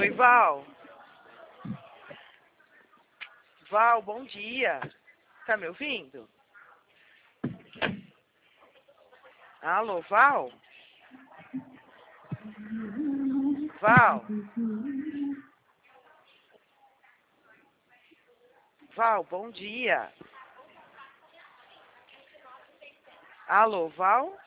Oi, Val. Val, bom dia. Tá me ouvindo? Alô, Val? Val? Val, bom dia. Alô, Val?